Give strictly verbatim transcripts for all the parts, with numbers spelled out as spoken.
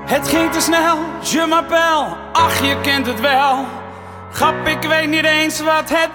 Het ging te snel, je m'appelle, ach je kent het wel. Grap, ik weet niet eens wat het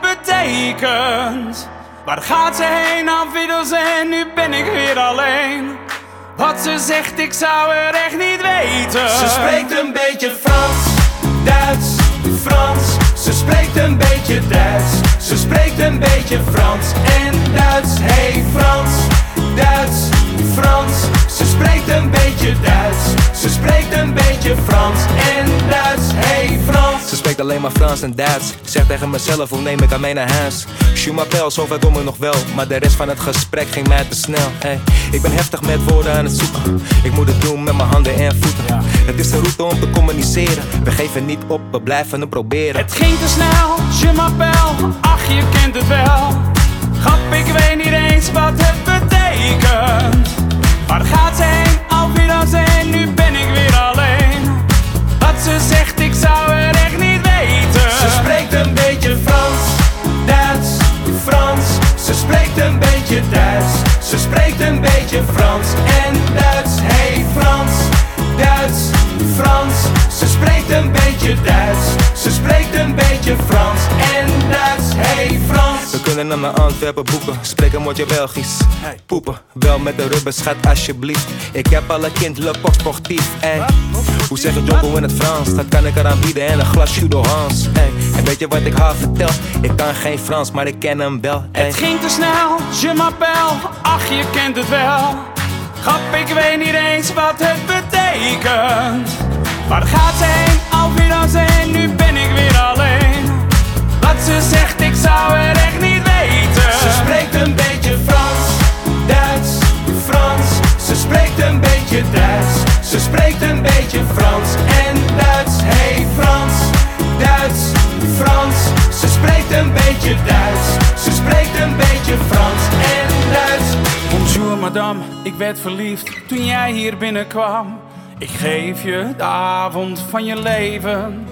betekent. Waar gaat ze heen, auf Wiedersehen, nu ben ik weer alleen. Wat ze zegt, ik zou er echt niet weten. Ze spreekt een beetje Frans, Duits, Frans. Ze spreekt een beetje Duits. Ze spreekt een beetje Frans en Duits. Hey Frans, Duits, Frans. Ze spreekt een beetje Duits. Ze spreekt een beetje Frans en Duits. Hey Frans. Ze spreekt alleen maar Frans en Duits. Zeg tegen mezelf, hoe neem ik haar mee naar huis? Je m'appelle, zover kom ik nog wel. Maar de rest van het gesprek ging mij te snel. Hey, ik ben heftig met woorden aan het zoeken. Ik moet het doen met mijn handen en voeten. Ja. Het is de route om te communiceren. We geven niet op, we blijven het proberen. Het ging te snel, je m'appelle, ach je kent het wel. Grap, ik weet niet eens wat het betekent. Waar gaat ze heen, auf Wiedersehen, nu ben ik weer alleen. Wat ze zegt, ik zou er echt niet weten. Ze spreekt een beetje Frans, Duits, Frans. Ze spreekt een beetje Duits. Ze spreekt een beetje Frans en Duits. Hey Frans, Duits, Frans. Ze spreekt een beetje Duits. Ze spreekt een beetje Frans en Duits. Hey Frans. We kunnen naar mijn Antwerpen boeken. Spreek een woordje Belgisch. Poepen, wel met de rubber, schat alsjeblieft. Ik heb al een kind, le pop sportief. Ey. Hoe zeg je Jocko in het Frans? Dat kan ik eraan bieden en een glas Judo Hans. Ey. En weet je wat ik haar vertel? Ik kan geen Frans, maar ik ken hem wel. Ey. Het ging te snel, je m'appelle, ach je kent het wel. Grap, ik weet niet eens wat het betekent. Waar gaat ze heen, auf Wiedersehen, nu ben ik weer alleen. Wat ze zegt, ik zou er echt niet weten. Ze spreekt een beetje Frans, Duits, Frans. Ze spreekt een beetje Duits. Ze spreekt een beetje Frans en Duits. Hey Frans, Duits, Frans. Ze spreekt een beetje Duits. Ze spreekt een beetje Frans en Duits. Bonjour madame, ik werd verliefd toen jij hier binnenkwam. Ik geef je de avond van je leven.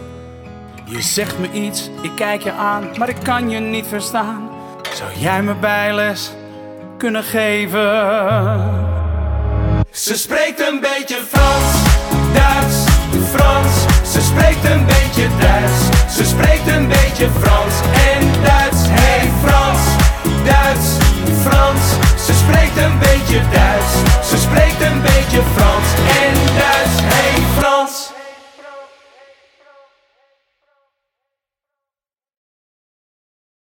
Je zegt me iets, ik kijk je aan, maar ik kan je niet verstaan. Zou jij me bijles kunnen geven? Ze spreekt een beetje Frans, Duits, Frans. Ze spreekt een beetje Duits. Ze spreekt een beetje Frans en Duits. Hey Frans.